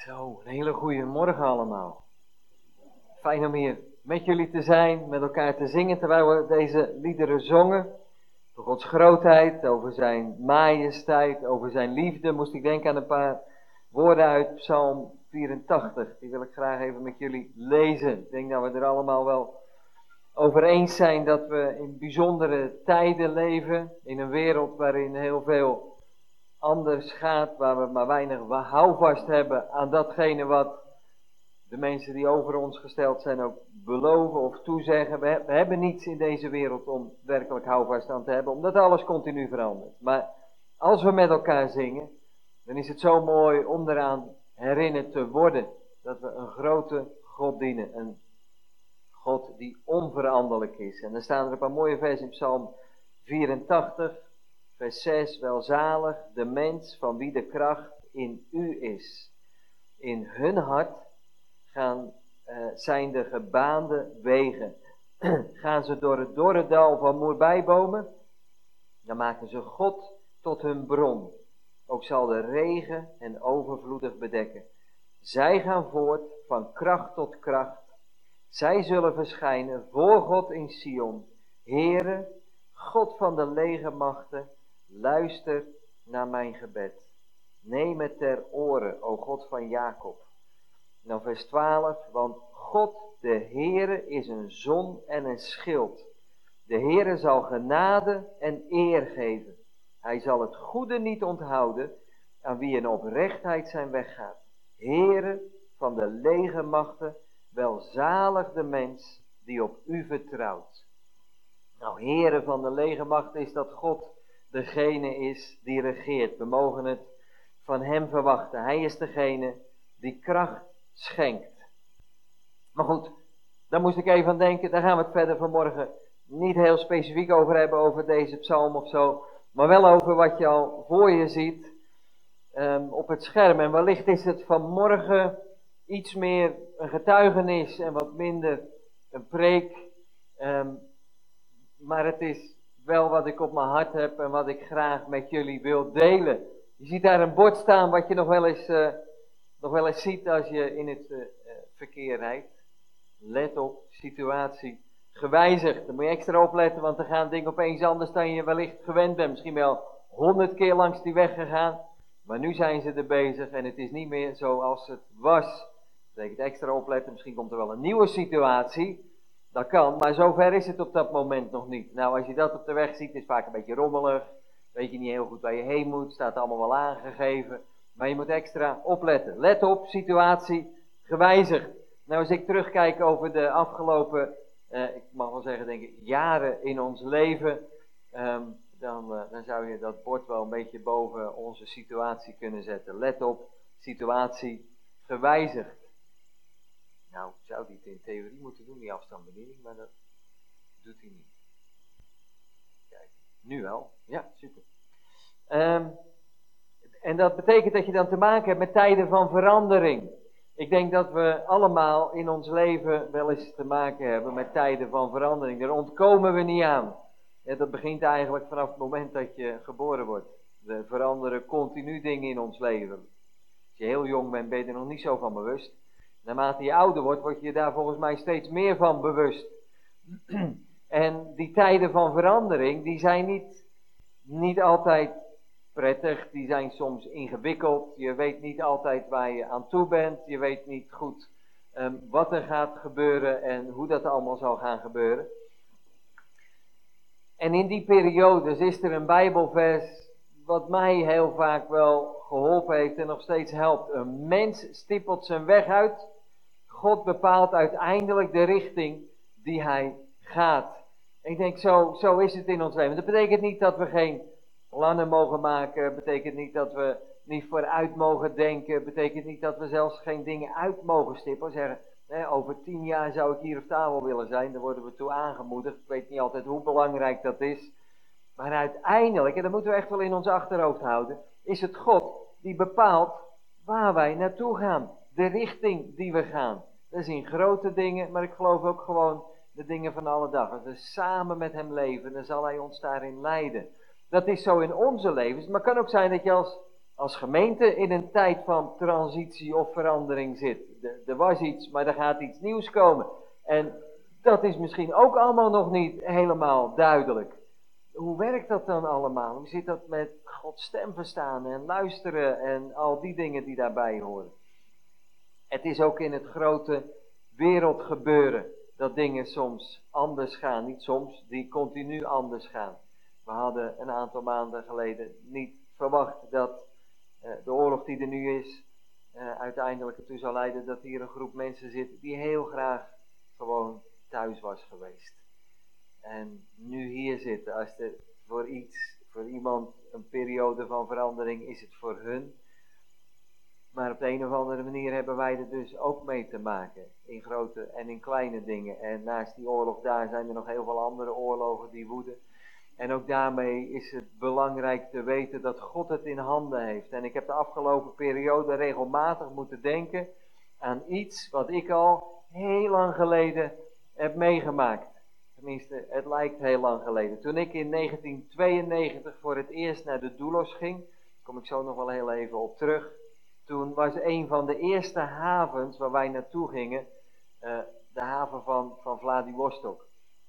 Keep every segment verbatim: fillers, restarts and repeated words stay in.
Zo, een hele goede morgen allemaal. Fijn om hier met jullie te zijn, met elkaar te zingen terwijl we deze liederen zongen. Over Gods grootheid, over zijn majesteit, over zijn liefde. Moest ik denken aan een paar woorden uit Psalm vierentachtig. Die wil ik graag even met jullie lezen. Ik denk dat we er allemaal wel over eens zijn dat we in bijzondere tijden leven. In een wereld waarin heel veel anders gaat, waar we maar weinig houvast hebben aan datgene wat de mensen die over ons gesteld zijn ook beloven of toezeggen. We, he- we hebben niets in deze wereld om werkelijk houvast aan te hebben, omdat alles continu verandert. Maar als we met elkaar zingen, dan is het zo mooi om eraan herinnerd te worden dat we een grote God dienen. Een God die onveranderlijk is. En dan staan er een paar mooie versen in Psalm vierentachtig. Vers zes, welzalig de mens van wie de kracht in u is. In hun hart gaan, uh, zijn de gebaande wegen. Gaan ze door het dorre dal van moerbijbomen, dan maken ze God tot hun bron. Ook zal de regen hen overvloedig bedekken. Zij gaan voort van kracht tot kracht. Zij zullen verschijnen voor God in Sion. Heere, God van de legermachten, luister naar mijn gebed. Neem het ter oren, o God van Jacob. Dan vers twaalf, want God, de Heere, is een zon en een schild. De Heere zal genade en eer geven. Hij zal het goede niet onthouden aan wie in oprechtheid zijn weg gaat. Heere van de legermachten, welzalig de mens die op u vertrouwt. Nou, Heere van de legermachten is dat God degene is die regeert. We mogen het van hem verwachten. Hij is degene die kracht schenkt. Maar goed, daar moest ik even aan denken. Daar gaan we het verder vanmorgen niet heel specifiek over hebben, over deze psalm of zo. Maar wel over wat je al voor je ziet um, op het scherm. En wellicht is het vanmorgen iets meer een getuigenis en wat minder een preek. Um, maar het is wel wat ik op mijn hart heb en wat ik graag met jullie wil delen. Je ziet daar een bord staan wat je nog wel eens, uh, nog wel eens ziet als je in het uh, uh, verkeer rijdt. Let op, situatie gewijzigd. Dan moet je extra opletten, want er gaan dingen opeens anders dan je wellicht gewend bent. Misschien wel honderd keer langs die weg gegaan, maar nu zijn ze er bezig en het is niet meer zoals het was. Dat betekent extra opletten, misschien komt er wel een nieuwe situatie. Dat kan, maar zover is het op dat moment nog niet. Nou, als je dat op de weg ziet, is het vaak een beetje rommelig. Weet je niet heel goed waar je heen moet, staat allemaal wel aangegeven. Maar je moet extra opletten. Let op, situatie gewijzigd. Nou, als ik terugkijk over de afgelopen, eh, ik mag wel zeggen, denk ik, jaren in ons leven, um, dan, uh, dan zou je dat bord wel een beetje boven onze situatie kunnen zetten. Let op, situatie gewijzigd. Nou, ik zou die het in theorie moeten doen, die afstandsbediening, maar dat doet hij niet. Kijk, nu wel. Ja, super. Um, en dat betekent dat je dan te maken hebt met tijden van verandering. Ik denk dat we allemaal in ons leven wel eens te maken hebben met tijden van verandering. Daar ontkomen we niet aan. Ja, dat begint eigenlijk vanaf het moment dat je geboren wordt. Er veranderen continu dingen in ons leven. Als je heel jong bent, ben je er nog niet zo van bewust. Naarmate je ouder wordt, word je daar volgens mij steeds meer van bewust. En die tijden van verandering, die zijn niet, niet altijd prettig. Die zijn soms ingewikkeld. Je weet niet altijd waar je aan toe bent. Je weet niet goed um, wat er gaat gebeuren en hoe dat allemaal zal gaan gebeuren. En in die periodes is er een Bijbelvers wat mij heel vaak wel geholpen heeft en nog steeds helpt. Een mens stippelt zijn weg uit. God bepaalt uiteindelijk de richting die hij gaat. Ik denk, zo, zo is het in ons leven. Dat betekent niet dat we geen plannen mogen maken. Dat betekent niet dat we niet vooruit mogen denken. Dat betekent niet dat we zelfs geen dingen uit mogen stippelen. Zeggen, nee, over tien jaar zou ik hier op tafel willen zijn. Daar worden we toe aangemoedigd. Ik weet niet altijd hoe belangrijk dat is. Maar uiteindelijk, en dat moeten we echt wel in ons achterhoofd houden, is het God die bepaalt waar wij naartoe gaan. De richting die we gaan. Dat zijn grote dingen, maar ik geloof ook gewoon de dingen van alle dag. Als we samen met hem leven, dan zal hij ons daarin leiden. Dat is zo in onze levens, maar het kan ook zijn dat je als, als gemeente in een tijd van transitie of verandering zit. De, er was iets, maar er gaat iets nieuws komen. En dat is misschien ook allemaal nog niet helemaal duidelijk. Hoe werkt dat dan allemaal? Hoe zit dat met Gods stem verstaan en luisteren en al die dingen die daarbij horen? Het is ook in het grote wereldgebeuren dat dingen soms anders gaan. Niet soms, die continu anders gaan. We hadden een aantal maanden geleden niet verwacht dat uh, de oorlog die er nu is, uh, uiteindelijk ertoe zal leiden dat hier een groep mensen zit die heel graag gewoon thuis was geweest. En nu hier zitten, als er voor iets, voor iemand een periode van verandering is het voor hun. Maar op de een of andere manier hebben wij er dus ook mee te maken. In grote en in kleine dingen. En naast die oorlog daar zijn er nog heel veel andere oorlogen die woeden. En ook daarmee is het belangrijk te weten dat God het in handen heeft. En ik heb de afgelopen periode regelmatig moeten denken aan iets wat ik al heel lang geleden heb meegemaakt. Tenminste, het lijkt heel lang geleden. Toen ik in negentien tweeënnegentig voor het eerst naar de Doulos ging, daar kom ik zo nog wel heel even op terug. Toen was een van de eerste havens waar wij naartoe gingen, uh, de haven van, van Vladivostok.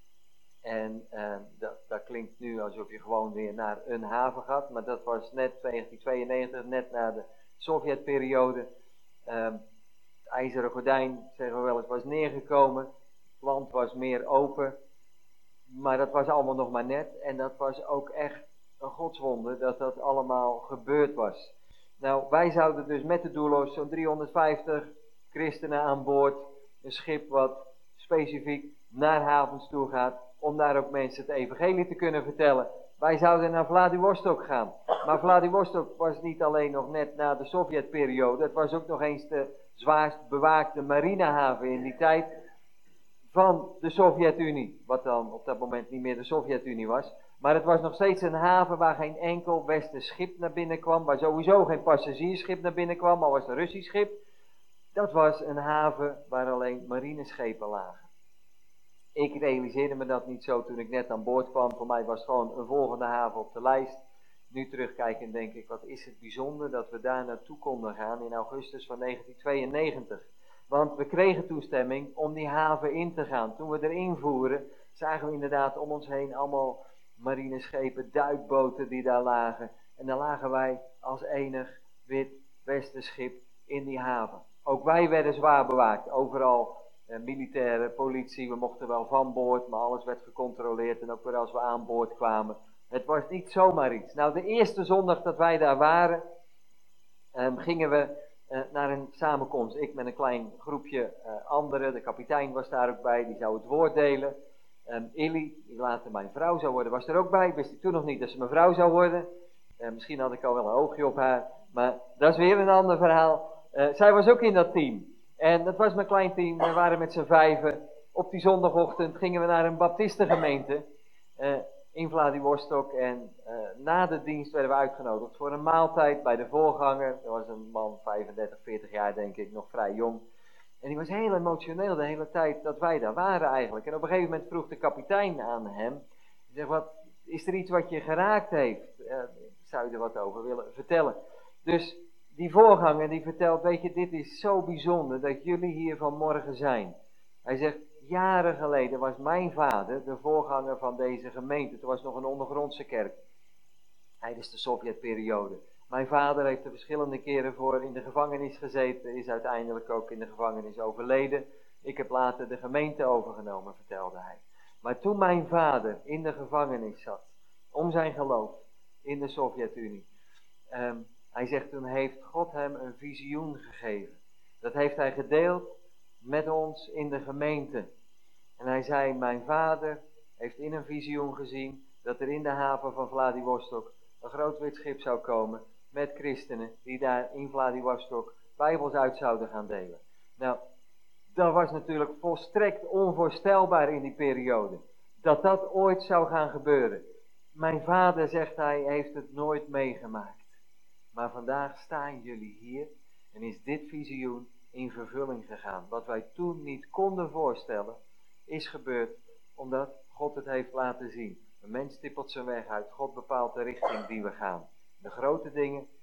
En uh, dat, dat klinkt nu alsof je gewoon weer naar een haven gaat, maar dat was net negentien tweeënnegentig, net na de Sovjetperiode. Uh, het ijzeren gordijn, zeggen we wel eens, was neergekomen. Het land was meer open, maar dat was allemaal nog maar net. En dat was ook echt een godswonder dat dat allemaal gebeurd was. Nou, wij zouden dus met de Doulos zo'n driehonderdvijftig christenen aan boord, een schip wat specifiek naar havens toe gaat, om daar ook mensen het evangelie te kunnen vertellen. Wij zouden naar Vladivostok gaan. Maar Vladivostok was niet alleen nog net na de Sovjetperiode, het was ook nog eens de zwaarst bewaakte marinehaven in die tijd van de Sovjet-Unie. Wat dan op dat moment niet meer de Sovjet-Unie was. Maar het was nog steeds een haven waar geen enkel westers schip naar binnen kwam. Waar sowieso geen passagiersschip naar binnen kwam, al was het een Russisch schip. Dat was een haven waar alleen marineschepen lagen. Ik realiseerde me dat niet zo toen ik net aan boord kwam. Voor mij was het gewoon een volgende haven op de lijst. Nu terugkijken denk ik, wat is het bijzonder dat we daar naartoe konden gaan in augustus van negentien tweeënnegentig. Want we kregen toestemming om die haven in te gaan. Toen we erin voeren, zagen we inderdaad om ons heen allemaal marineschepen, duikboten die daar lagen. En dan lagen wij als enig wit westerschip in die haven. Ook wij werden zwaar bewaakt. Overal eh, militaire, politie, we mochten wel van boord, maar alles werd gecontroleerd. En ook weer als we aan boord kwamen. Het was niet zomaar iets. Nou, de eerste zondag dat wij daar waren, eh, gingen we Uh, naar een samenkomst. Ik met een klein groepje uh, anderen. De kapitein was daar ook bij. Die zou het woord delen. Um, Illy, die later mijn vrouw zou worden, was er ook bij. Wist ik toen nog niet dat ze mijn vrouw zou worden. Uh, misschien had ik al wel een oogje op haar. Maar dat is weer een ander verhaal. Uh, zij was ook in dat team. En dat was mijn klein team. We waren met z'n vijven. Op die zondagochtend gingen we naar een baptistengemeente. Uh, in Vladivostok. En uh, na de dienst werden we uitgenodigd voor een maaltijd bij de voorganger. Dat was een man, vijfendertig, veertig jaar denk ik, nog vrij jong. En die was heel emotioneel de hele tijd dat wij daar waren eigenlijk. En op een gegeven moment vroeg de kapitein aan hem. Hij zegt, wat, is er iets wat je geraakt heeft? Uh, zou je er wat over willen vertellen? Dus die voorganger die vertelt, weet je, dit is zo bijzonder dat jullie hier vanmorgen zijn. Hij zegt, jaren geleden was mijn vader de voorganger van deze gemeente. Het was nog een ondergrondse kerk. Tijdens de Sovjetperiode. Mijn vader heeft er verschillende keren voor in de gevangenis gezeten. Is uiteindelijk ook in de gevangenis overleden. Ik heb later de gemeente overgenomen, vertelde hij. Maar toen mijn vader in de gevangenis zat. Om zijn geloof in de Sovjet-Unie. Um, hij zegt, toen heeft God hem een visioen gegeven. Dat heeft hij gedeeld met ons in de gemeente. En hij zei, mijn vader heeft in een visioen gezien dat er in de haven van Vladivostok een groot wit schip zou komen met christenen die daar in Vladivostok Bijbels uit zouden gaan delen. Nou, dat was natuurlijk volstrekt onvoorstelbaar in die periode. Dat dat ooit zou gaan gebeuren. Mijn vader, zegt hij, heeft het nooit meegemaakt. Maar vandaag staan jullie hier en is dit visioen in vervulling gegaan. Wat wij toen niet konden voorstellen, is gebeurd omdat God het heeft laten zien. Een mens stippelt zijn weg uit, God bepaalt de richting die we gaan. De grote dingen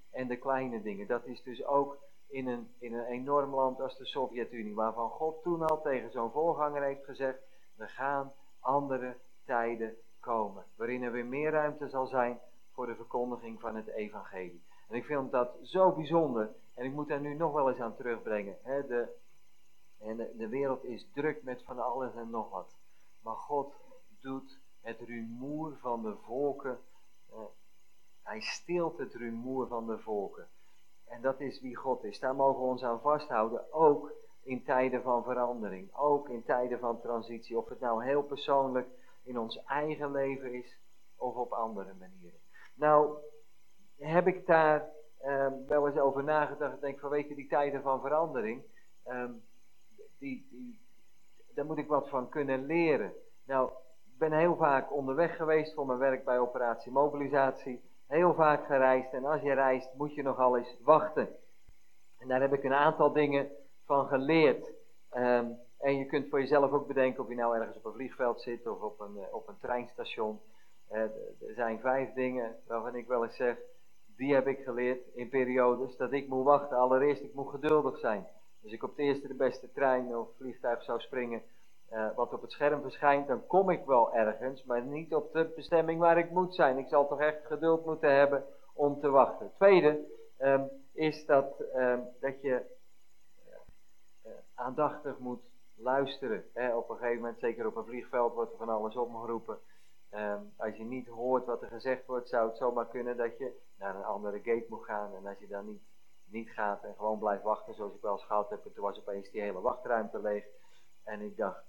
en de kleine dingen. Dat is dus ook in een, in een enorm land als de Sovjet-Unie, waarvan God toen al tegen zo'n voorganger heeft gezegd, er gaan andere tijden komen, waarin er weer meer ruimte zal zijn voor de verkondiging van het evangelie. En ik vind dat zo bijzonder, en ik moet daar nu nog wel eens aan terugbrengen. Hè, de, en de, de wereld is druk met van alles en nog wat. Maar God doet het rumoer van de volken, eh, hij stilt het rumoer van de volken. En dat is wie God is. Daar mogen we ons aan vasthouden, ook in tijden van verandering. Ook in tijden van transitie. Of het nou heel persoonlijk in ons eigen leven is, of op andere manieren. Nou, heb ik daar eh, wel eens over nagedacht. Ik denk van, weet je, die tijden van verandering, eh, die, die, daar moet ik wat van kunnen leren. Nou, ik ben heel vaak onderweg geweest voor mijn werk bij Operatie Mobilisatie. Heel vaak gereisd, en als je reist moet je nogal eens wachten. En daar heb ik een aantal dingen van geleerd. Um, en je kunt voor jezelf ook bedenken of je nou ergens op een vliegveld zit of op een, uh, op een treinstation. Uh, er zijn vijf dingen waarvan ik wel eens zeg, die heb ik geleerd in periodes dat ik moet wachten. Allereerst, ik moet geduldig zijn. Als ik op de eerste de beste trein of vliegtuig zou springen, Uh, wat op het scherm verschijnt, dan kom ik wel ergens, maar niet op de bestemming waar ik moet zijn. Ik zal toch echt geduld moeten hebben om te wachten. Het tweede um, is dat, um, dat je uh, uh, aandachtig moet luisteren. Hè. Op een gegeven moment, zeker op een vliegveld, wordt er van alles opgeroepen. Um, als je niet hoort wat er gezegd wordt, zou het zomaar kunnen dat je naar een andere gate moet gaan. En als je dan niet, niet gaat en gewoon blijft wachten, zoals ik wel eens gehad heb, en toen was opeens die hele wachtruimte leeg. En ik dacht,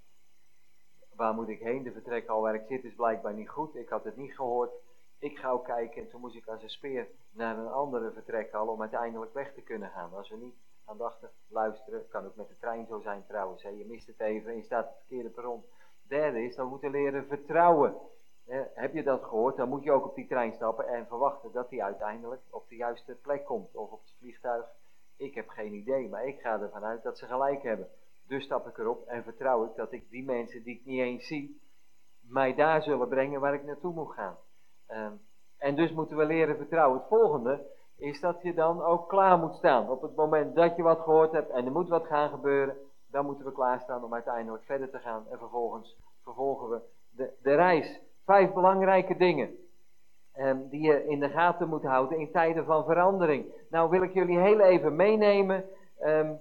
waar moet ik heen? De vertrekhal waar ik zit is blijkbaar niet goed. Ik had het niet gehoord. Ik ga ook kijken en toen moest ik als een speer naar een andere vertrekhal om uiteindelijk weg te kunnen gaan. Als we niet aandachtig luisteren, kan ook met de trein zo zijn trouwens. Hè. Je mist het even en je staat op het verkeerde perron. Derde is, dan moeten we leren vertrouwen. Hè. Heb je dat gehoord? Dan moet je ook op die trein stappen en verwachten dat die uiteindelijk op de juiste plek komt. Of op het vliegtuig. Ik heb geen idee, maar ik ga ervan uit dat ze gelijk hebben. Dus stap ik erop en vertrouw ik dat ik die mensen die ik niet eens zie, mij daar zullen brengen waar ik naartoe moet gaan. Um, en dus moeten we leren vertrouwen. Het volgende is dat je dan ook klaar moet staan. Op het moment dat je wat gehoord hebt en er moet wat gaan gebeuren, dan moeten we klaarstaan om uiteindelijk verder te gaan. En vervolgens vervolgen we de, de reis. Vijf belangrijke dingen um, die je in de gaten moet houden in tijden van verandering. Nou wil ik jullie heel even meenemen Um,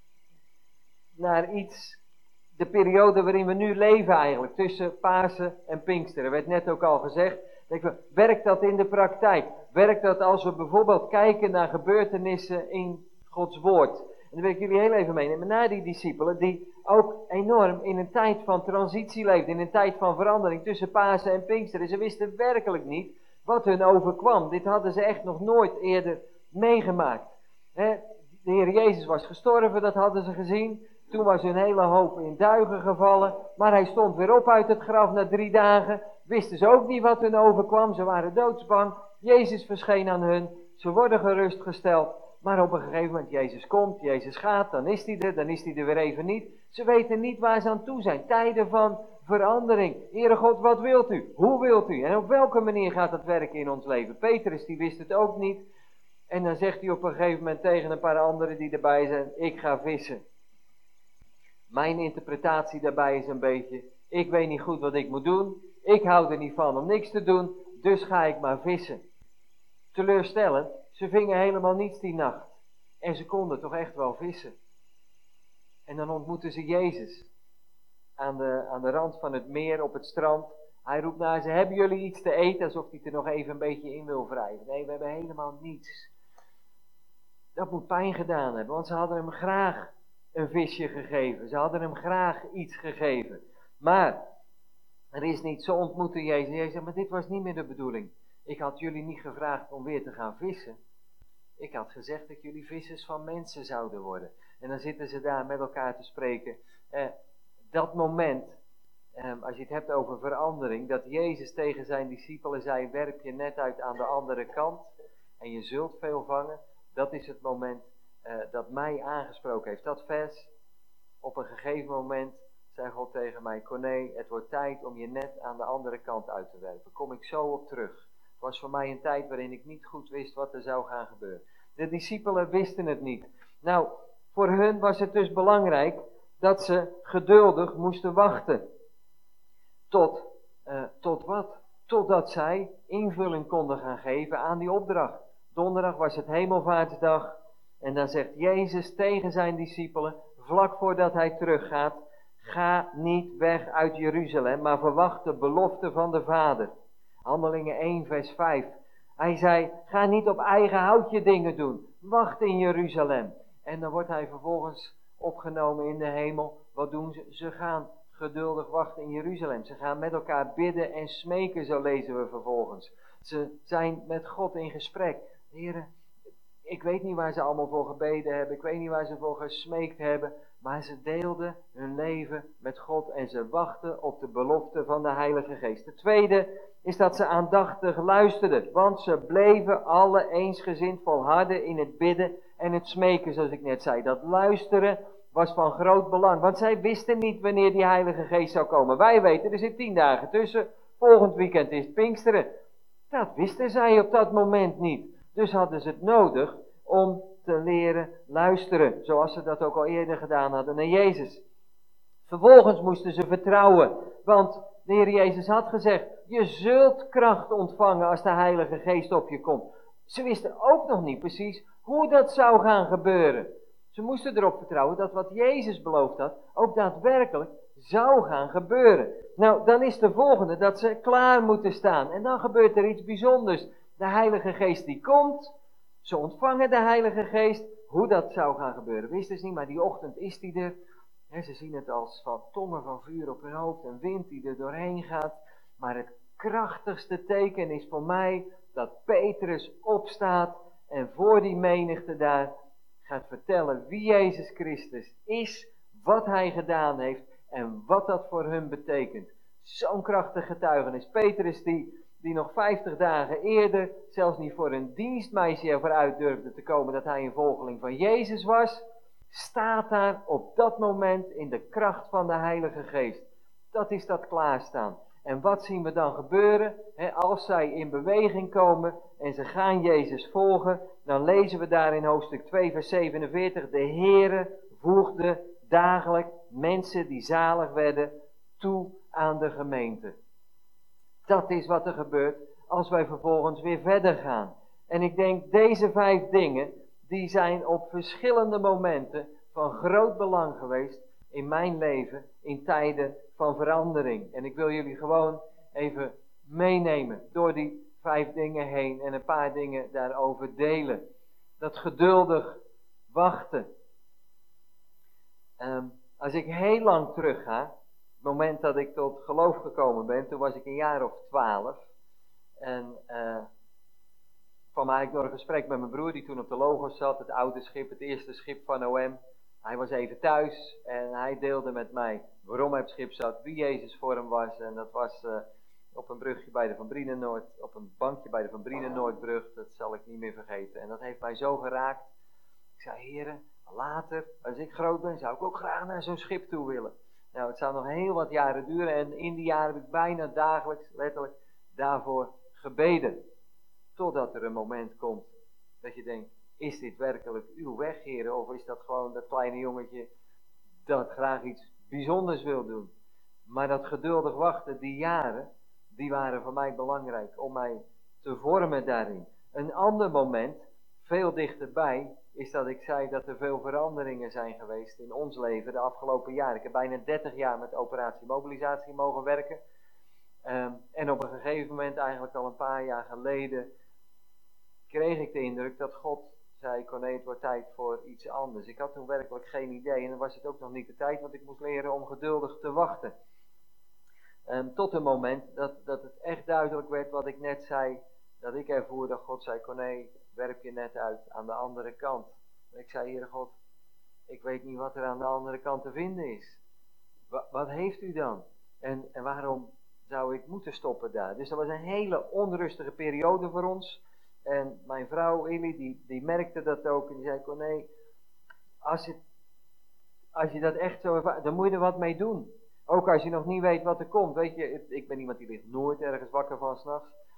naar iets, de periode waarin we nu leven eigenlijk, tussen Pasen en Pinksteren. Er werd net ook al gezegd, denk ik, werkt dat in de praktijk? Werkt dat als we bijvoorbeeld kijken naar gebeurtenissen in Gods woord? En dan wil ik jullie heel even meenemen naar die discipelen, die ook enorm in een tijd van transitie leefden, in een tijd van verandering tussen Pasen en Pinksteren. Ze wisten werkelijk niet wat hun overkwam. Dit hadden ze echt nog nooit eerder meegemaakt. He, de Heer Jezus was gestorven, dat hadden ze gezien. Toen was hun hele hoop in duigen gevallen, maar hij stond weer op uit het graf na drie dagen. Wisten ze ook niet wat hun overkwam, ze waren doodsbang. Jezus verscheen aan hun, ze worden gerustgesteld. Maar op een gegeven moment, Jezus komt, Jezus gaat, dan is hij er, dan is hij er weer even niet. Ze weten niet waar ze aan toe zijn. Tijden van verandering. Heere God, wat wilt u? Hoe wilt u? En op welke manier gaat dat werken in ons leven? Petrus, die wist het ook niet. En dan zegt hij op een gegeven moment tegen een paar anderen die erbij zijn, ik ga vissen. Mijn interpretatie daarbij is een beetje, ik weet niet goed wat ik moet doen. Ik hou er niet van om niks te doen, dus ga ik maar vissen. Teleurstellend, ze vingen helemaal niets die nacht. En ze konden toch echt wel vissen. En dan ontmoeten ze Jezus. Aan de, aan de rand van het meer, op het strand. Hij roept naar ze, hebben jullie iets te eten? Alsof hij er nog even een beetje in wil wrijven. Nee, we hebben helemaal niets. Dat moet pijn gedaan hebben, want ze hadden hem graag een visje gegeven. Ze hadden hem graag iets gegeven. Maar er is niet, zo ontmoette Jezus. Jezus zegt, maar dit was niet meer de bedoeling. Ik had jullie niet gevraagd om weer te gaan vissen. Ik had gezegd dat jullie vissers van mensen zouden worden. En dan zitten ze daar met elkaar te spreken. Eh, dat moment, eh, als je het hebt over verandering, dat Jezus tegen zijn discipelen zei, werp je net uit aan de andere kant en je zult veel vangen. Dat is het moment uh, dat mij aangesproken heeft. Dat vers, op een gegeven moment zei God tegen mij, Corné, het wordt tijd om je net aan de andere kant uit te werpen. Kom ik zo op terug. was voor mij een tijd waarin ik niet goed wist wat er zou gaan gebeuren. De discipelen wisten het niet. Nou, voor hun was het dus belangrijk dat ze geduldig moesten wachten. Tot, uh, tot wat? Totdat zij invulling konden gaan geven aan die opdracht. Donderdag was het Hemelvaartsdag. En dan zegt Jezus tegen zijn discipelen, vlak voordat hij teruggaat, ga niet weg uit Jeruzalem, maar verwacht de belofte van de Vader. Handelingen één vers vijf. Hij zei, ga niet op eigen houtje dingen doen. Wacht in Jeruzalem. En dan wordt hij vervolgens opgenomen in de hemel. Wat doen ze? Ze gaan geduldig wachten in Jeruzalem. Ze gaan met elkaar bidden en smeken, zo lezen we vervolgens. Ze zijn met God in gesprek. Heren, ik weet niet waar ze allemaal voor gebeden hebben. Ik weet niet waar ze voor gesmeekt hebben. Maar ze deelden hun leven met God en ze wachten op de belofte van de Heilige Geest. De tweede is dat ze aandachtig luisterden. Want ze bleven alle eensgezind volharden in het bidden en het smeken, zoals ik net zei. Dat luisteren was van groot belang. Want zij wisten niet wanneer die Heilige Geest zou komen. Wij weten, er zit tien dagen tussen. Volgend weekend is het Pinksteren. Dat wisten zij op dat moment niet. Dus hadden ze het nodig om te leren luisteren. Zoals ze dat ook al eerder gedaan hadden naar Jezus. Vervolgens moesten ze vertrouwen. Want de Heer Jezus had gezegd, je zult kracht ontvangen als de Heilige Geest op je komt. Ze wisten ook nog niet precies hoe dat zou gaan gebeuren. Ze moesten erop vertrouwen dat wat Jezus beloofd had, ook daadwerkelijk zou gaan gebeuren. Nou, dan is de volgende dat ze klaar moeten staan. En dan gebeurt er iets bijzonders. De Heilige Geest die komt, ze ontvangen de Heilige Geest. Hoe dat zou gaan gebeuren, wisten ze niet, maar die ochtend is die er. He, ze zien het als van tongen van vuur op hun hoofd, een wind die er doorheen gaat. Maar het krachtigste teken is voor mij dat Petrus opstaat en voor die menigte daar gaat vertellen wie Jezus Christus is, wat hij gedaan heeft en wat dat voor hun betekent. Zo'n krachtig getuigenis. Petrus die, die nog vijftig dagen eerder zelfs niet voor een dienstmeisje ervoor uit durfde te komen dat hij een volgeling van Jezus was, staat daar op dat moment in de kracht van de Heilige Geest. Dat is dat klaarstaan. En wat zien we dan gebeuren? He, als zij in beweging komen en ze gaan Jezus volgen, dan lezen we daar in hoofdstuk twee vers zevenenveertig. De Heere voegde dagelijks mensen die zalig werden toe aan de gemeente. Dat is wat er gebeurt als wij vervolgens weer verder gaan. En ik denk deze vijf dingen, die zijn op verschillende momenten van groot belang geweest in mijn leven in tijden van verandering. En ik wil jullie gewoon even meenemen door die vijf dingen heen en een paar dingen daarover delen. Dat geduldig wachten. Um, als ik heel lang terug ga, het moment dat ik tot geloof gekomen ben, toen was ik een jaar of twaalf. En uh, kwam eigenlijk door een gesprek met mijn broer die toen op de Logos zat, het oude schip, het eerste schip van O M. Hij was even thuis en hij deelde met mij waarom hij op het schip zat, wie Jezus voor hem was. En dat was uh, op een brugje bij de Van Brienenoord, op een bankje bij de Van Brienenoordbrug, dat zal ik niet meer vergeten. En dat heeft mij zo geraakt. Ik zei, heren, later, als ik groot ben, zou ik ook graag naar zo'n schip toe willen. Nou, het zou nog heel wat jaren duren en in die jaren heb ik bijna dagelijks, letterlijk, daarvoor gebeden. Totdat er een moment komt dat je denkt, is dit werkelijk uw weg, heren? Of is dat gewoon dat kleine jongetje dat graag iets bijzonders wil doen? Maar dat geduldig wachten, die jaren, die waren voor mij belangrijk om mij te vormen daarin. Een ander moment, veel dichterbij, is dat ik zei dat er veel veranderingen zijn geweest in ons leven de afgelopen jaren. Ik heb bijna dertig jaar met operatie mobilisatie mogen werken. Um, en op een gegeven moment, eigenlijk al een paar jaar geleden, kreeg ik de indruk dat God zei, Corné, het wordt tijd voor iets anders. Ik had toen werkelijk geen idee en dan was het ook nog niet de tijd, want ik moest leren om geduldig te wachten. Um, tot een moment dat, dat het echt duidelijk werd wat ik net zei, dat ik ervoer dat God zei, Corné, werp je net uit aan de andere kant. En ik zei, Heere God, ik weet niet wat er aan de andere kant te vinden is. Wat, wat heeft u dan? En, en waarom zou ik moeten stoppen daar? Dus dat was een hele onrustige periode voor ons. En mijn vrouw Illy, die, die merkte dat ook. En die zei, Corné, als je, als je dat echt zo ervaart, dan moet je er wat mee doen. Ook als je nog niet weet wat er komt. Weet je, ik ben iemand die ligt nooit ergens wakker van 's nachts.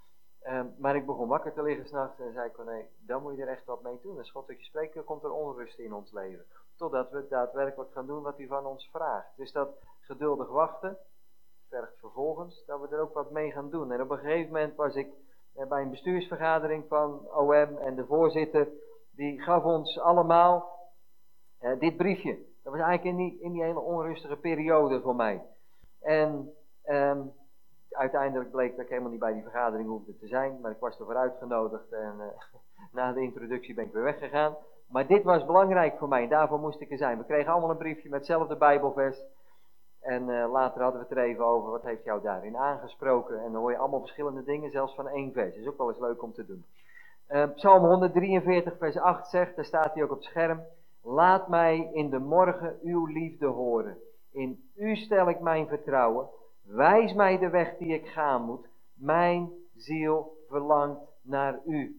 Um, maar ik begon wakker te liggen s'nachts en zei ik, oh nee, dan moet je er echt wat mee doen. Als God tot je spreekt, dan komt er onrust in ons leven. Totdat we daadwerkelijk gaan doen wat hij van ons vraagt. Dus dat geduldig wachten vergt vervolgens dat we er ook wat mee gaan doen. En op een gegeven moment was ik eh, bij een bestuursvergadering van O M en de voorzitter, die gaf ons allemaal eh, dit briefje. Dat was eigenlijk in die, in die hele onrustige periode voor mij. En um, uiteindelijk bleek dat ik helemaal niet bij die vergadering hoefde te zijn, maar ik was ervoor uitgenodigd en uh, na de introductie ben ik weer weggegaan. Maar dit was belangrijk voor mij, daarvoor moest ik er zijn. We kregen allemaal een briefje met hetzelfde Bijbelvers. En uh, later hadden we het er even over, wat heeft jou daarin aangesproken? En dan hoor je allemaal verschillende dingen, zelfs van één vers. Dat is ook wel eens leuk om te doen. Uh, Psalm honderddrieënveertig vers acht zegt, daar staat hij ook op het scherm. Laat mij in de morgen uw liefde horen. In u stel ik mijn vertrouwen. Wijs mij de weg die ik gaan moet. Mijn ziel verlangt naar u.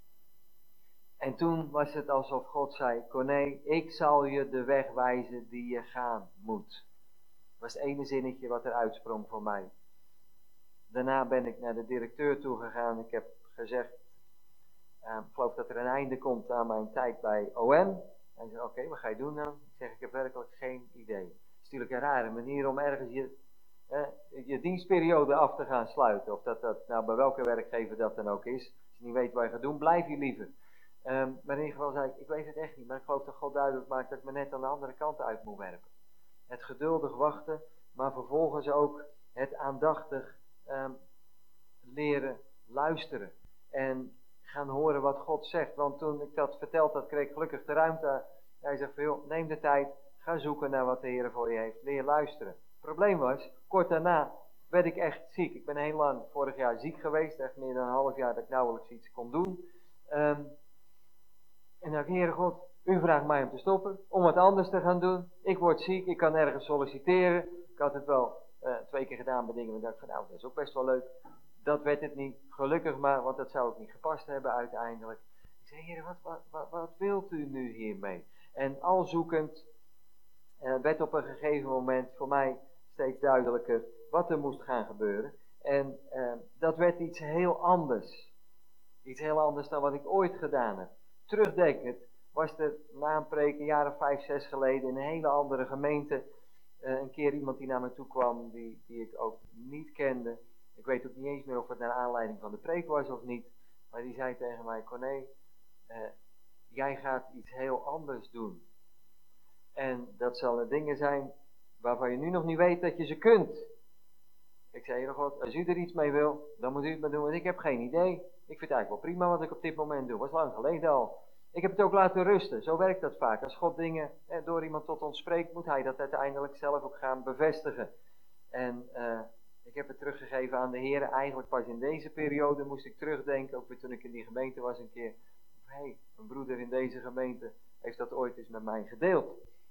En toen was het alsof God zei, Corné, ik zal je de weg wijzen die je gaan moet. Dat was het ene zinnetje wat er uitsprong voor mij. Daarna ben ik naar de directeur toe gegaan. Ik heb gezegd, uh, ik geloof dat er een einde komt aan mijn tijd bij O M. Hij zei, oké, okay, wat ga je doen dan? Ik zeg, ik heb werkelijk geen idee. Het is natuurlijk een rare manier om ergens je, eh, je dienstperiode af te gaan sluiten. Of dat dat nou bij welke werkgever dat dan ook is. Als je niet weet wat je gaat doen, blijf je liever. Um, maar in ieder geval zei ik, ik weet het echt niet. Maar ik geloof dat God duidelijk maakt dat ik me net aan de andere kant uit moet werpen. Het geduldig wachten, maar vervolgens ook het aandachtig um, leren luisteren. En gaan horen wat God zegt. Want toen ik dat verteld had, kreeg ik gelukkig de ruimte. Hij zegt van, joh, neem de tijd, ga zoeken naar wat de Heer voor je heeft. Leer luisteren. Het probleem was, kort daarna werd ik echt ziek. Ik ben heel lang vorig jaar ziek geweest. Echt meer dan een half jaar dat ik nauwelijks iets kon doen. Um, en dan dacht ik, Heere God, u vraagt mij om te stoppen, om wat anders te gaan doen. Ik word ziek, ik kan nergens solliciteren. Ik had het wel uh, twee keer gedaan bij dingen, maar dacht ik van, nou, dat is ook best wel leuk. Dat werd het niet, gelukkig maar, want dat zou ook niet gepast hebben uiteindelijk. Ik zei, Heer, wat, wat, wat, wat wilt u nu hiermee? En al zoekend uh, werd op een gegeven moment voor mij steeds duidelijker wat er moest gaan gebeuren. En uh, dat werd iets heel anders. Iets heel anders dan wat ik ooit gedaan heb. Terugdenkend was er na een preek een jaar of vijf, zes geleden in een hele andere gemeente uh, een keer iemand die naar me toe kwam die, die ik ook niet kende. Ik weet ook niet eens meer of het naar aanleiding van de preek was of niet. Maar die zei tegen mij, Corné, uh, jij gaat iets heel anders doen. En dat zullen dingen zijn waarvan je nu nog niet weet dat je ze kunt. Ik zei, Heer God, als u er iets mee wil, dan moet u het maar doen, want ik heb geen idee. Ik vind het eigenlijk wel prima wat ik op dit moment doe. Dat was lang geleden al. Ik heb het ook laten rusten. Zo werkt dat vaak. Als God dingen eh, door iemand tot ons spreekt, moet hij dat uiteindelijk zelf ook gaan bevestigen. En uh, ik heb het teruggegeven aan de Heer. Eigenlijk pas in deze periode moest ik terugdenken, ook weer toen ik in die gemeente was een keer. Hé, hey, een broeder in deze gemeente heeft dat ooit eens met mij gedeeld.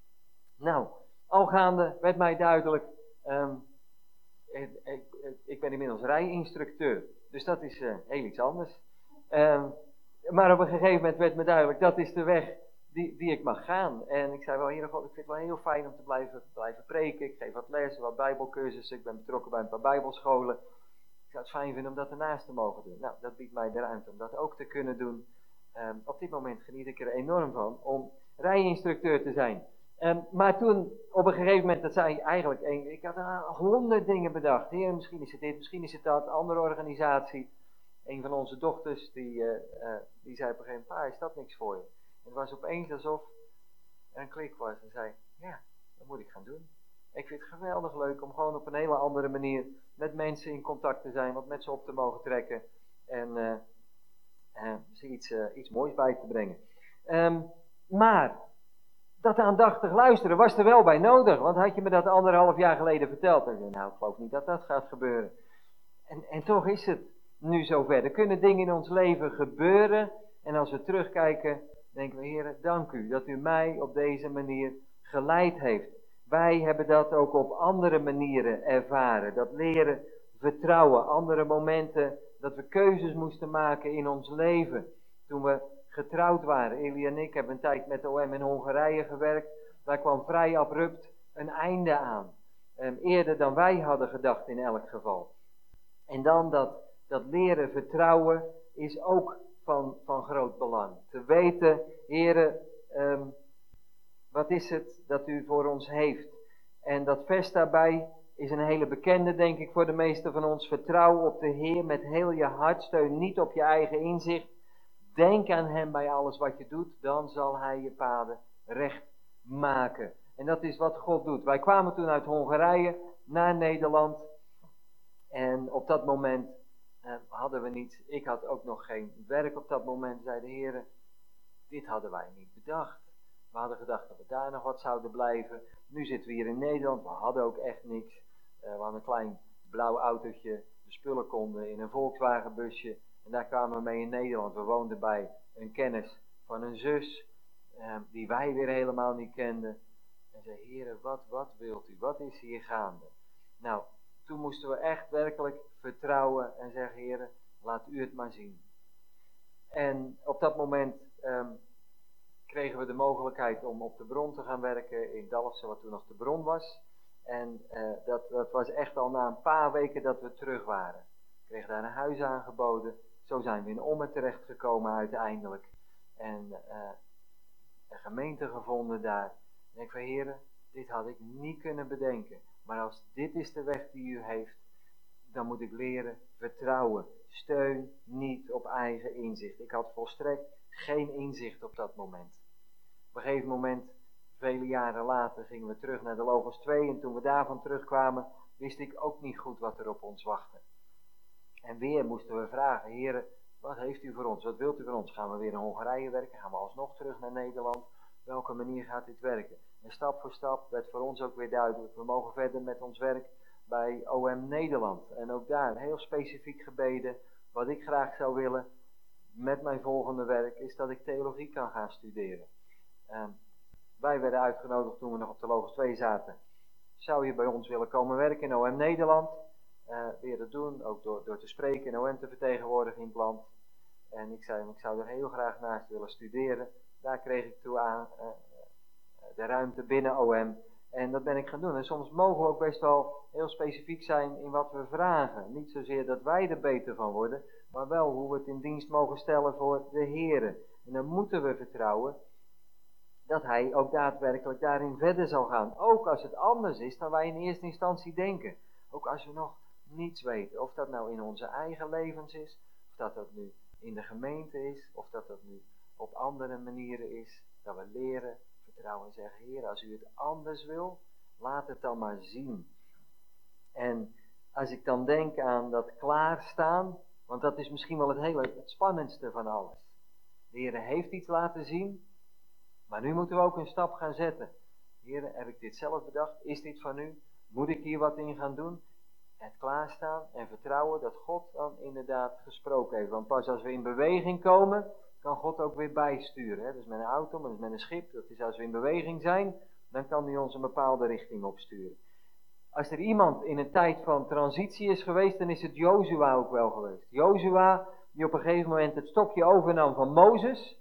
Nou, algaande werd mij duidelijk, um, ik, ik, ik ben inmiddels rijinstructeur. Dus dat is uh, heel iets anders. Um, maar op een gegeven moment werd me duidelijk, dat is de weg die, die ik mag gaan. En ik zei wel, Heer God, ik vind het wel heel fijn om te blijven, blijven preken. Ik geef wat lessen, wat bijbelcursussen. Ik ben betrokken bij een paar bijbelscholen. Ik zou het fijn vinden om dat ernaast te mogen doen. Nou, dat biedt mij de ruimte om dat ook te kunnen doen. Um, op dit moment geniet ik er enorm van om rijinstructeur te zijn. Um, maar toen, op een gegeven moment, dat zei eigenlijk, een, ik had uh, honderd dingen bedacht. Heer, misschien is het dit, misschien is het dat, andere organisatie. Een van onze dochters, die, uh, uh, die zei op een gegeven moment, pa, is dat niks voor je? En het was opeens alsof er een klik was en zei, ja, dat moet ik gaan doen. Ik vind het geweldig leuk om gewoon op een hele andere manier met mensen in contact te zijn, wat met ze op te mogen trekken en uh, uh, ze iets, uh, iets moois bij te brengen. Um, maar dat aandachtig luisteren was er wel bij nodig, want had je me dat anderhalf jaar geleden verteld, dan zei ik, nou, ik geloof niet dat dat gaat gebeuren. En, en toch is het nu zover. Er kunnen dingen in ons leven gebeuren en als we terugkijken, denken we, Heer, dank u dat u mij op deze manier geleid heeft. Wij hebben dat ook op andere manieren ervaren. Dat leren vertrouwen. Andere momenten dat we keuzes moesten maken in ons leven. Toen we getrouwd waren. Elie en ik hebben een tijd met de O M in Hongarije gewerkt. Daar kwam vrij abrupt een einde aan. Um, eerder dan wij hadden gedacht in elk geval. En dan dat dat leren vertrouwen is ook van, van groot belang. Te weten, Heere, um, wat is het dat u voor ons heeft? En dat vers daarbij is een hele bekende, denk ik, voor de meesten van ons. Vertrouw op de Heer met heel je hart, steun niet op je eigen inzicht. Denk aan hem bij alles wat je doet, dan zal hij je paden recht maken. En dat is wat God doet. Wij kwamen toen uit Hongarije naar Nederland. En op dat moment eh, hadden we niets. Ik had ook nog geen werk op dat moment, zei de Heer. Dit hadden wij niet bedacht. We hadden gedacht dat we daar nog wat zouden blijven. Nu zitten we hier in Nederland. We hadden ook echt niks. Uh, we hadden een klein blauw autootje. De spullen konden in een Volkswagen busje. En daar kwamen we mee in Nederland. We woonden bij een kennis van een zus. Uh, die wij weer helemaal niet kenden. En zei, Heere, wat, wat wilt u? Wat is hier gaande? Nou, toen moesten we echt werkelijk vertrouwen. En zeggen, Heere, laat u het maar zien. En op dat moment... Um, kregen we de mogelijkheid om op de bron te gaan werken in Dalfsen, wat toen nog de bron was. En uh, dat, dat was echt al na een paar weken dat we terug waren. We kregen daar een huis aangeboden. Zo zijn we in Ommen terechtgekomen uiteindelijk. En uh, een gemeente gevonden daar. En ik van, Heere, dit had ik niet kunnen bedenken. Maar als dit is de weg die u heeft, dan moet ik leren vertrouwen. Steun niet op eigen inzicht. Ik had volstrekt geen inzicht op dat moment. Op een gegeven moment, vele jaren later, gingen we terug naar de Logos twee. En toen we daarvan terugkwamen, wist ik ook niet goed wat er op ons wachtte. En weer moesten we vragen, Heere, wat heeft u voor ons? Wat wilt u voor ons? Gaan we weer in Hongarije werken? Gaan we alsnog terug naar Nederland? Op welke manier gaat dit werken? En stap voor stap werd voor ons ook weer duidelijk. We mogen verder met ons werk bij O M Nederland. En ook daar heel specifiek gebeden. Wat ik graag zou willen met mijn volgende werk is dat ik theologie kan gaan studeren. Uh, wij werden uitgenodigd toen we nog op de Logos twee zaten. Zou je bij ons willen komen werken in O M Nederland? Uh, weer dat doen, ook door, door te spreken en O M te vertegenwoordigen in het land. En ik zei, ik zou er heel graag naast willen studeren. Daar kreeg ik toe aan uh, de ruimte binnen O M. En dat ben ik gaan doen. En soms mogen we ook best wel heel specifiek zijn in wat we vragen. Niet zozeer dat wij er beter van worden, maar wel hoe we het in dienst mogen stellen voor de Heere. En dan moeten we vertrouwen dat Hij ook daadwerkelijk daarin verder zal gaan. Ook als het anders is dan wij in eerste instantie denken. Ook als we nog niets weten. Of dat nou in onze eigen levens is, of dat dat nu in de gemeente is, of dat dat nu op andere manieren is. Dat we leren vertrouwen en zeggen, Heer, als u het anders wil, laat het dan maar zien. En als ik dan denk aan dat klaarstaan, want dat is misschien wel het hele, het spannendste van alles. De Heer heeft iets laten zien, maar nu moeten we ook een stap gaan zetten. Heer, heb ik dit zelf bedacht? Is dit van u? Moet ik hier wat in gaan doen? Het klaarstaan en vertrouwen dat God dan inderdaad gesproken heeft. Want pas als we in beweging komen, kan God ook weer bijsturen. Hè? Dus met een auto, maar dus met een schip. Dat is als we in beweging zijn, dan kan hij ons een bepaalde richting opsturen. Als er iemand in een tijd van transitie is geweest, dan is het Jozua ook wel geweest. Jozua, die op een gegeven moment het stokje overnam van Mozes.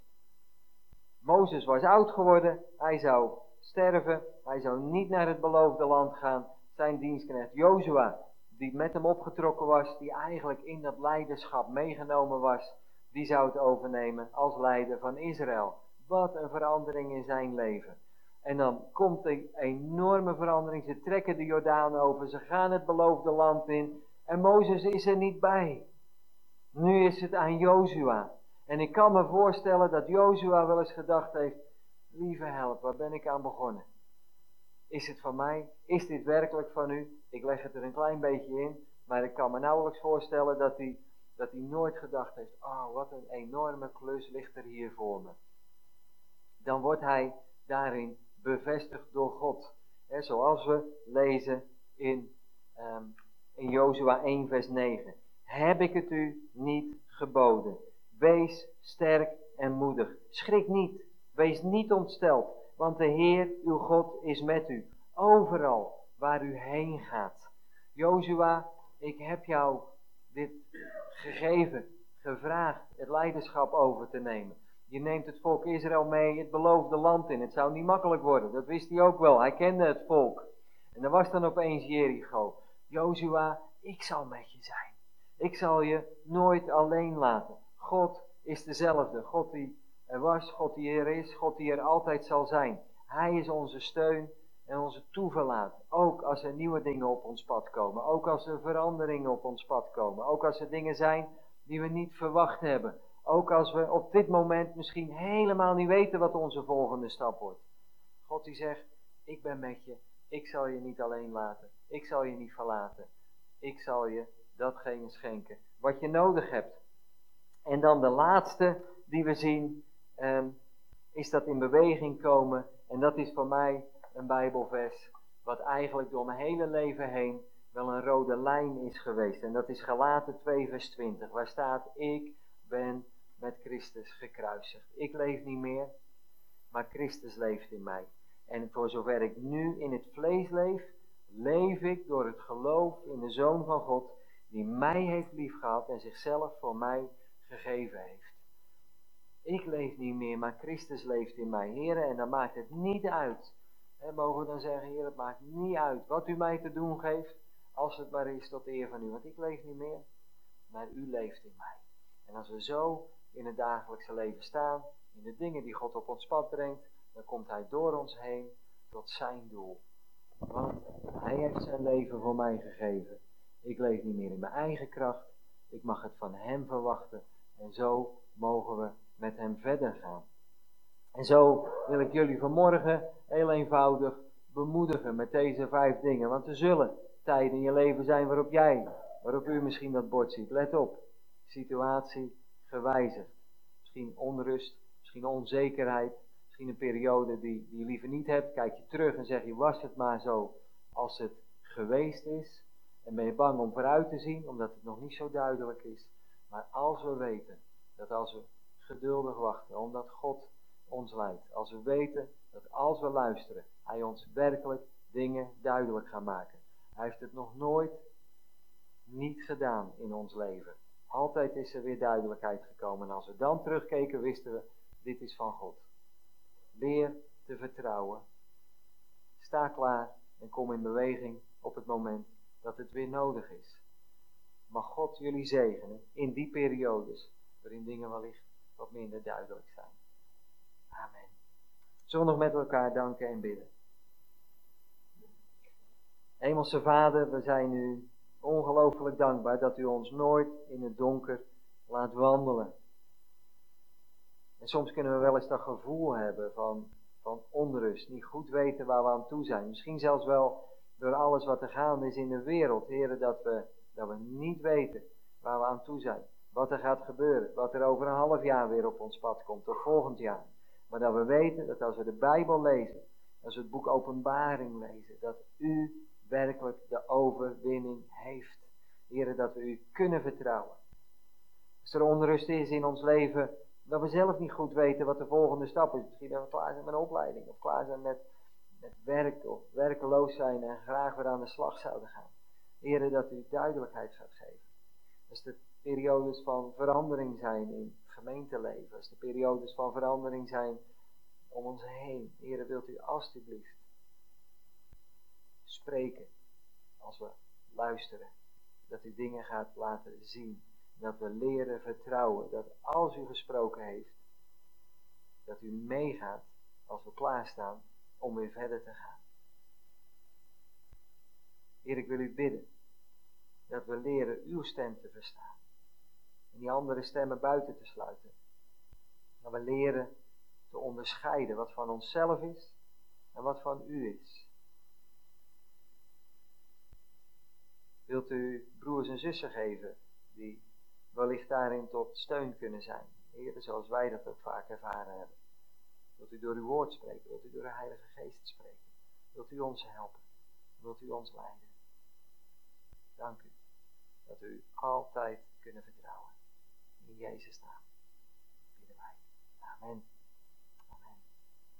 Mozes was oud geworden, hij zou sterven, hij zou niet naar het beloofde land gaan. Zijn dienstknecht Jozua, die met hem opgetrokken was, die eigenlijk in dat leiderschap meegenomen was, die zou het overnemen als leider van Israël. Wat een verandering in zijn leven. En dan komt een enorme verandering. Ze trekken de Jordaan over. Ze gaan het beloofde land in. En Mozes is er niet bij. Nu is het aan Jozua. En ik kan me voorstellen dat Jozua wel eens gedacht heeft. Lieve help, waar ben ik aan begonnen? Is het van mij? Is dit werkelijk van u? Ik leg het er een klein beetje in. Maar ik kan me nauwelijks voorstellen dat hij, dat hij nooit gedacht heeft. Oh, wat een enorme klus ligt er hier voor me. Dan wordt hij daarin bevestigd door God. He, zoals we lezen in, um, in Jozua één vers negen. Heb ik het u niet geboden? Wees sterk en moedig. Schrik niet. Wees niet ontsteld. Want de Heer, uw God, is met u. Overal waar u heen gaat. Jozua, ik heb jou dit gegeven, gevraagd, het leiderschap over te nemen. Je neemt het volk Israël mee het beloofde land in. Het zou niet makkelijk worden. Dat wist hij ook wel. Hij kende het volk. En er was dan opeens Jericho. Jozua, ik zal met je zijn. Ik zal je nooit alleen laten. God is dezelfde. God die er was, God die er is, God die er altijd zal zijn. Hij is onze steun en onze toeverlaat. Ook als er nieuwe dingen op ons pad komen. Ook als er veranderingen op ons pad komen. Ook als er dingen zijn die we niet verwacht hebben. Ook als we op dit moment misschien helemaal niet weten wat onze volgende stap wordt. God die zegt, ik ben met je. Ik zal je niet alleen laten. Ik zal je niet verlaten. Ik zal je datgene schenken wat je nodig hebt. En dan de laatste die we zien, um, is dat in beweging komen. En dat is voor mij een Bijbelvers wat eigenlijk door mijn hele leven heen wel een rode lijn is geweest. En dat is Galaten twee vers twintig, waar staat, ik ben met Christus gekruisigd. Ik leef niet meer, maar Christus leeft in mij. En voor zover ik nu in het vlees leef, leef ik door het geloof in de Zoon van God, die mij heeft liefgehad en zichzelf voor mij gegeven heeft. Ik leef niet meer, maar Christus leeft in mij. Heren, en dan maakt het niet uit. He, mogen we dan zeggen, Heer, het maakt niet uit wat u mij te doen geeft, als het maar is tot eer van u. Want ik leef niet meer, maar u leeft in mij. En als we zo in het dagelijkse leven staan, in de dingen die God op ons pad brengt, dan komt hij door ons heen tot zijn doel. Want hij heeft zijn leven voor mij gegeven. Ik leef niet meer in mijn eigen kracht. Ik mag het van hem verwachten. En zo mogen we met hem verder gaan. En zo wil ik jullie vanmorgen heel eenvoudig bemoedigen met deze vijf dingen. Want er zullen tijden in je leven zijn waarop jij, waarop u misschien dat bord ziet. Let op, situatie gewijzigd. Misschien onrust, misschien onzekerheid. Misschien een periode die, die je liever niet hebt. Kijk je terug en zeg je, was het maar zo als het geweest is. En ben je bang om vooruit te zien, omdat het nog niet zo duidelijk is. Maar als we weten dat als we geduldig wachten, omdat God ons leidt. Als we weten dat als we luisteren, hij ons werkelijk dingen duidelijk gaat maken. Hij heeft het nog nooit niet gedaan in ons leven. Altijd is er weer duidelijkheid gekomen. En als we dan terugkeken, wisten we, dit is van God. Leer te vertrouwen. Sta klaar en kom in beweging op het moment dat het weer nodig is. Mag God jullie zegenen in die periodes waarin dingen wellicht wat minder duidelijk zijn. Amen. Zullen we nog met elkaar danken en bidden. Hemelse Vader, we zijn u ongelooflijk dankbaar dat u ons nooit in het donker laat wandelen. En soms kunnen we wel eens dat gevoel hebben van, van onrust, niet goed weten waar we aan toe zijn. Misschien zelfs wel door alles wat er gaande is in de wereld, Heere, dat we, dat we niet weten waar we aan toe zijn. Wat er gaat gebeuren, wat er over een half jaar weer op ons pad komt, of volgend jaar. Maar dat we weten dat als we de Bijbel lezen, als we het boek Openbaring lezen, dat u werkelijk de overwinning heeft. Heere, dat we u kunnen vertrouwen. Als er onrust is in ons leven, dat we zelf niet goed weten wat de volgende stap is. Misschien dat we klaar zijn met een opleiding, of klaar zijn met, met werk, of werkeloos zijn en graag weer aan de slag zouden gaan. Heere, dat u duidelijkheid gaat geven. Als de periodes van verandering zijn in het gemeenteleven, als de periodes van verandering zijn om ons heen. Heere, wilt u alstublieft spreken als we luisteren. Dat u dingen gaat laten zien. Dat we leren vertrouwen. Dat als u gesproken heeft, dat u meegaat als we klaarstaan om weer verder te gaan. Heer, ik wil u bidden dat we leren uw stem te verstaan. En die andere stemmen buiten te sluiten. Dat we leren te onderscheiden wat van onszelf is en wat van u is. Wilt u broers en zussen geven die wellicht daarin tot steun kunnen zijn. Heer, zoals wij dat ook vaak ervaren hebben. Wilt u door uw woord spreken, wilt u door de Heilige Geest spreken. Wilt u ons helpen, wilt u ons leiden. Dank u dat we u altijd kunnen vertrouwen. In Jezus' naam bidden wij. Amen.